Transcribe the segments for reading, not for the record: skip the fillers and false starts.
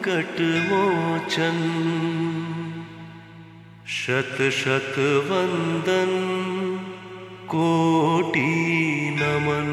संकट मोचन। शत शत वंदन कोटि नमन।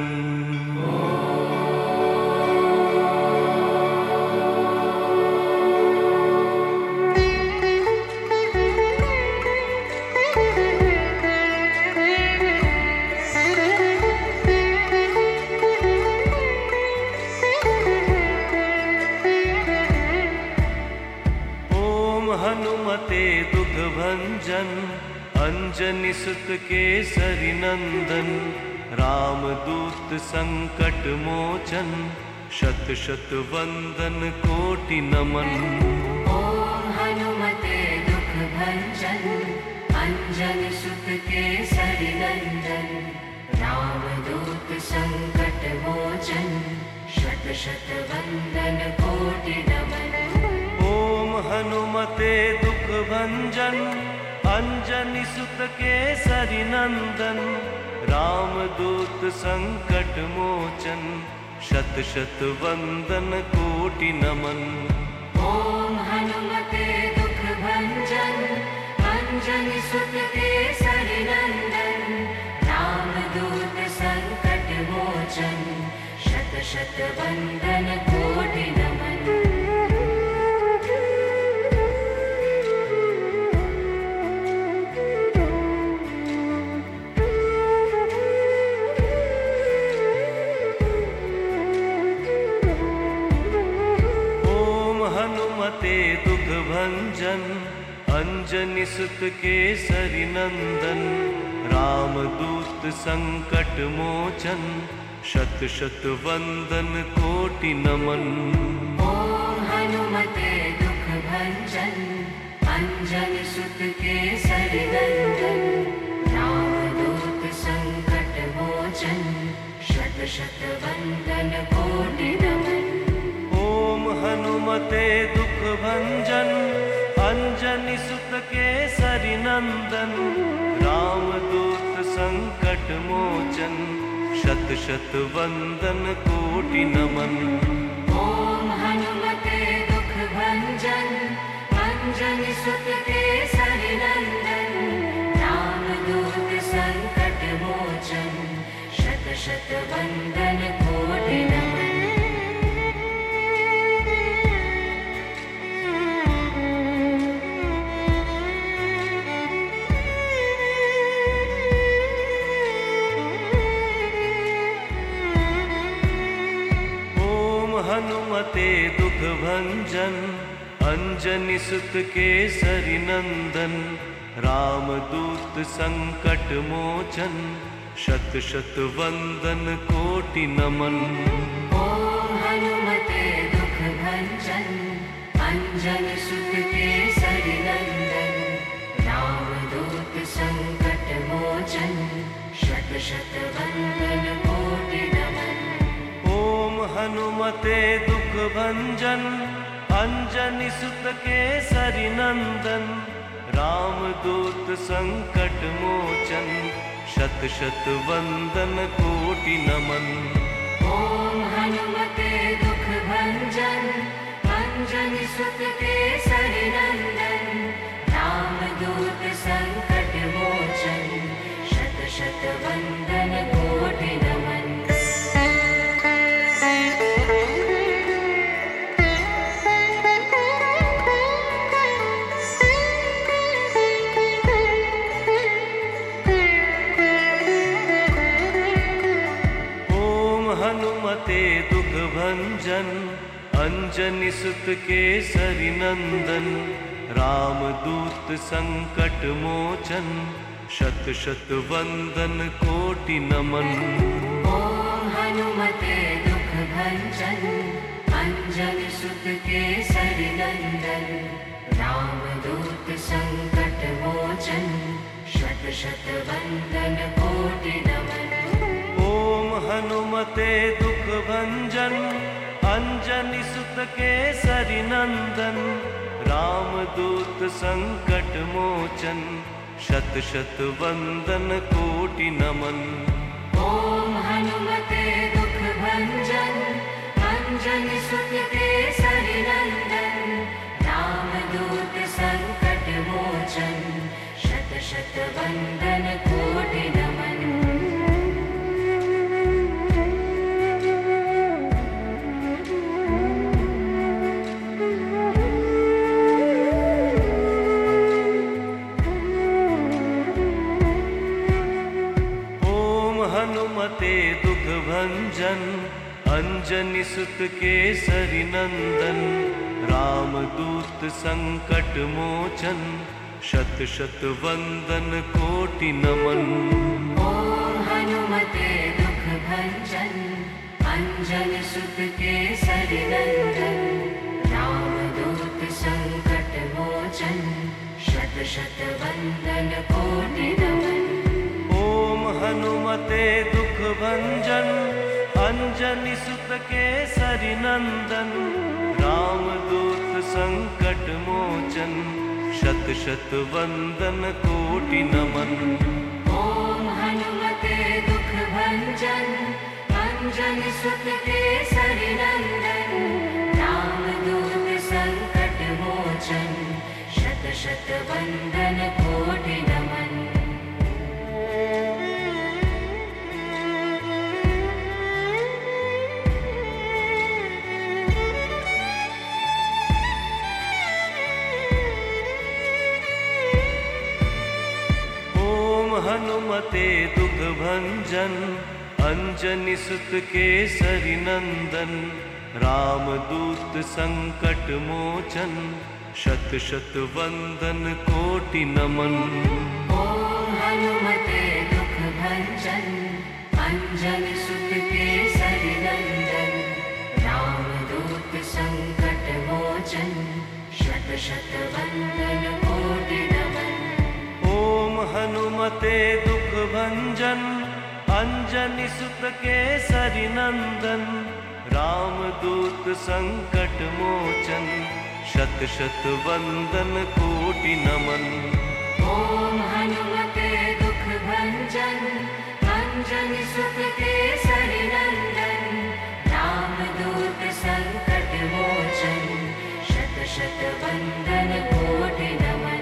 हनुमते दुख भंजन अंजनी सुत केसरी नंदन। रामदूत संकट मोचन शत शत वंदन कोटि नमन। ओम हनुमते दुख भंजन अंजनी सुत केसरी नंदन। रामदूत संकट मोचन शत शत वंदन कोटि नमन। हनुमते दुख भंजन अंजनी सुत केसरी नंदन। रामदूत संकट मोचन शत शत वंदन कोटि नमन। ओम हनुमते दुख भंजन अंजनी सुत केसरी नंदन। रामदूत संकट मोचन शत शत वंदन कोटि नमन। हनुमते दुख भंजन अंजनी सुत केसरी नंदन। रामदूत संकट मोचन शत शत वंदन कोटि नमन। ओम हनुमते दुख भंजन अंजनी सुत केसरी नंदन। रामदूत संकट मोचन शत शत वंदन कोटि नमन। हनुमते दुख भंजन अंजनी सुत केसरी नंदन। रामदूत संकट मोचन शत शत वंदन कोटि नमन। ओम हनुमते दुख भंजन अंजनी सुत केसरी नंदन। रामदूत संकट मोचन शत शत वंदन कोटि नमन। हनुमते दुख भंजन अंजनी सुत केसरी नंदन। रामदूत संकट मोचन शत शत वंदन कोटि नमन। ओम हनुमते दुख भंजन अंजनी सुत केसरी नंदन। रामदूत संकट मोचन शत शत वंदन कोटि नमन। हनुमते दुख भंजन अंजनी सुत केसरी नंदन। रामदूत संकट मोचन शत शत वंदन कोटि नमन। ओम हनुमते दुख भंजन अंजनी सुत केसरी नंदन। रामदूत संकट मोचन शत शत वंदन कोटि नमन। हनुमते दुख भंजन अंजनी सुत केसरी नंदन। रामदूत संकट मोचन शत शत वंदन कोटि नमन। ओम हनुमते दुख भंजन अंजनी सुत केसरी नंदन। रामदूत संकट मोचन शत शत वंदन कोटि नमन। हनुमते दुख भंजन अंजनी सुत केसरी नंदन। रामदूत संकट मोचन शत शत वंदन कोटि नमन। ओम हनुमते दुख भंजन अंजनी सुत केसरी नंदन। वन्दन कोटि नमन। ओम हनुमते दुख भंजन अंजनी सुत केसरी नंदन, रामदूत संकट मोचन शत शत वंदन कोटि नमन। ओम हनुमते दुख भंजन अंजनी सुत केसरी नंदन, रामदूत संकट मोचन शत शत वंदन कोटि नमन। ओम हनुमते दुख भंजन अंजनी सुत केसरी नंदन, रामदूत संकट मोचन शत शत वंदन कोटि नमन। ओम हनुमते दुख भंजन अंजनी सुत केसरी नंदन, रामदूत संकट मोचन शत शत वंदन कोटि नमन। हनुमते दुख भंजन अंजनी सुत केसरी नंदन, रामदूत संकट मोचन शत शत वंदन कोटि नमन। ओम हनुमते दुख भंजन अंजनी सुत केसरी नंदन, रामदूत संकट मोचन शत शत वंदन कोटि नमन। ओम हनुमते दुख भंजन अंजनी सुत केसरी नंदन, रामदूत संकट मोचन शत शत वंदन कोटि नमन। ओम हनुमते दुख भंजन अंजनी सुत केसरी नंदन, रामदूत संकट मोचन शत शत वंदन कोटि नमन।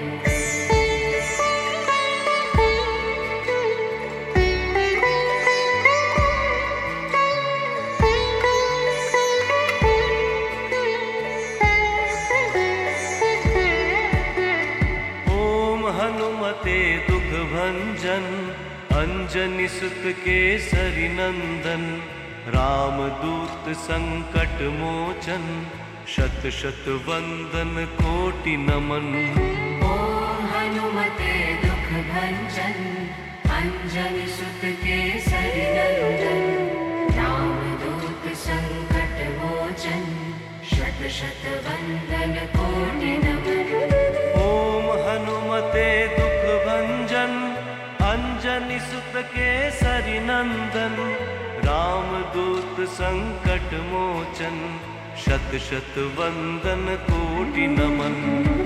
हनुमते दुख भंजन अंजनी सुत केसरी नंदन, रामदूत संकट मोचन शत शत वंदन कोटि नमन। ओम हनुमते दुख भंजन अंजनी सुत केसरी नंदन, रामदूत संकट मोचन शत शत वंदन कोटि नमन। ओम हनुमते दुख भंजन अंजनी सुत केसरी नंदन, रामदूत संकट मोचन शत शत वंदन कोटि नमन।